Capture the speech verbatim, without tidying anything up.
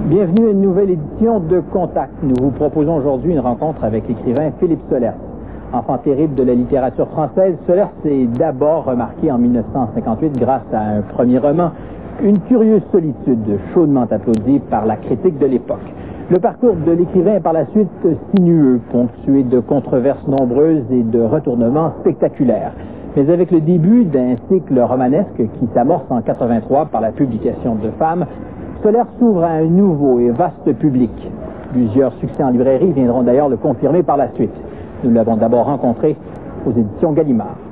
Bienvenue à une nouvelle édition de Contact. Nous vous proposons aujourd'hui une rencontre avec l'écrivain Philippe Solers. Enfant terrible de la littérature française, Solers s'est d'abord remarqué en mille neuf cent cinquante-huit grâce à un premier roman, Une curieuse solitude, chaudement applaudi par la critique de l'époque. Le parcours de l'écrivain est par la suite sinueux, ponctué de controverses nombreuses et de retournements spectaculaires. Mais avec le début d'un cycle romanesque qui s'amorce en quatre-vingt-trois par la publication de Femmes, Solers s'ouvre à un nouveau et vaste public. Plusieurs succès en librairie viendront d'ailleurs le confirmer par la suite. Nous l'avons d'abord rencontré aux éditions Gallimard.